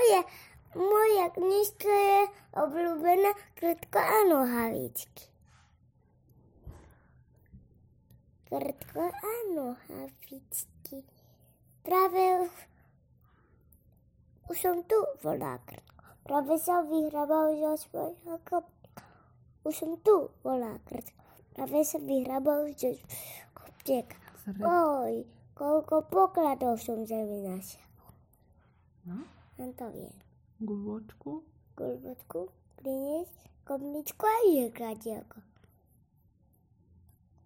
Moja knižka je obľúbená Krtko a nohavičky. Krtko a nohavičky. Práve už som tu, volá Krtko. Práve sa vyhrabal zo svojho kopčeka. Už som tu, volá Krtko. Práve sa vyhrabal zo svojho kopčeka. Oj, koľko pokladov som zemi našiel. No? On to vie. Guľvočku? Guľvočku, priniesť, komičku a jekladielko.